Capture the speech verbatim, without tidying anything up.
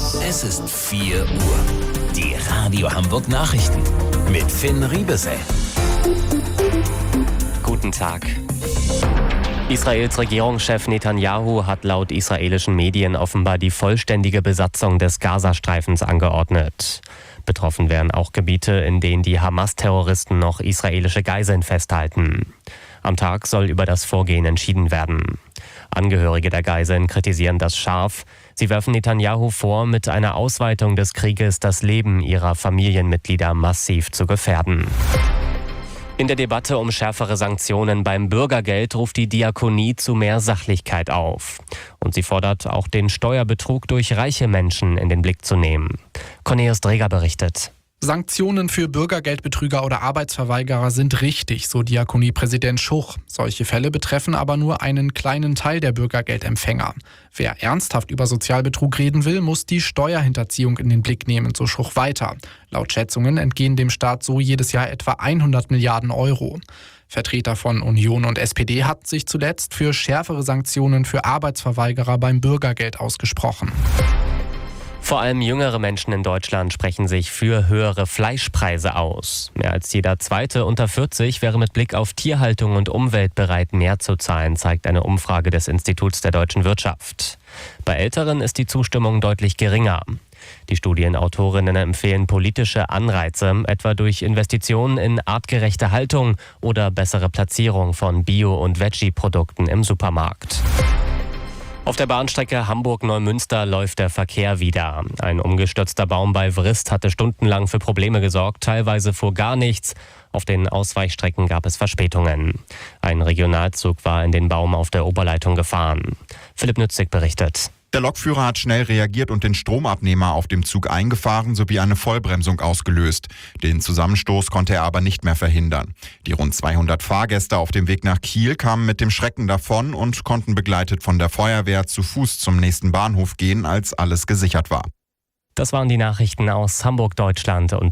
Es ist vier Uhr. Die Radio Hamburg Nachrichten mit Finn Riebesell. Guten Tag. Israels Regierungschef Netanyahu hat laut israelischen Medien offenbar die vollständige Besatzung des Gazastreifens angeordnet. Betroffen wären auch Gebiete, in denen die Hamas-Terroristen noch israelische Geiseln festhalten. Am Tag soll über das Vorgehen entschieden werden. Angehörige der Geiseln kritisieren das scharf. Sie werfen Netanyahu vor, mit einer Ausweitung des Krieges das Leben ihrer Familienmitglieder massiv zu gefährden. In der Debatte um schärfere Sanktionen beim Bürgergeld ruft die Diakonie zu mehr Sachlichkeit auf. Und sie fordert auch, den Steuerbetrug durch reiche Menschen in den Blick zu nehmen. Cornelius Dreger berichtet. Sanktionen für Bürgergeldbetrüger oder Arbeitsverweigerer sind richtig, so Diakoniepräsident Schuch. Solche Fälle betreffen aber nur einen kleinen Teil der Bürgergeldempfänger. Wer ernsthaft über Sozialbetrug reden will, muss die Steuerhinterziehung in den Blick nehmen, so Schuch weiter. Laut Schätzungen entgehen dem Staat so jedes Jahr etwa hundert Milliarden Euro. Vertreter von Union und S P D hatten sich zuletzt für schärfere Sanktionen für Arbeitsverweigerer beim Bürgergeld ausgesprochen. Vor allem jüngere Menschen in Deutschland sprechen sich für höhere Fleischpreise aus. Mehr als jeder Zweite unter vierzig wäre mit Blick auf Tierhaltung und Umwelt bereit, mehr zu zahlen, zeigt eine Umfrage des Instituts der deutschen Wirtschaft. Bei Älteren ist die Zustimmung deutlich geringer. Die Studienautorinnen empfehlen politische Anreize, etwa durch Investitionen in artgerechte Haltung oder bessere Platzierung von Bio- und Veggie-Produkten im Supermarkt. Auf der Bahnstrecke Hamburg-Neumünster läuft der Verkehr wieder. Ein umgestürzter Baum bei Vrist hatte stundenlang für Probleme gesorgt. Teilweise fuhr gar nichts. Auf den Ausweichstrecken gab es Verspätungen. Ein Regionalzug war in den Baum auf der Oberleitung gefahren. Philipp Nützig berichtet. Der Lokführer hat schnell reagiert und den Stromabnehmer auf dem Zug eingefahren sowie eine Vollbremsung ausgelöst. Den Zusammenstoß konnte er aber nicht mehr verhindern. Die rund zweihundert Fahrgäste auf dem Weg nach Kiel kamen mit dem Schrecken davon und konnten begleitet von der Feuerwehr zu Fuß zum nächsten Bahnhof gehen, als alles gesichert war. Das waren die Nachrichten aus Hamburg, Deutschland und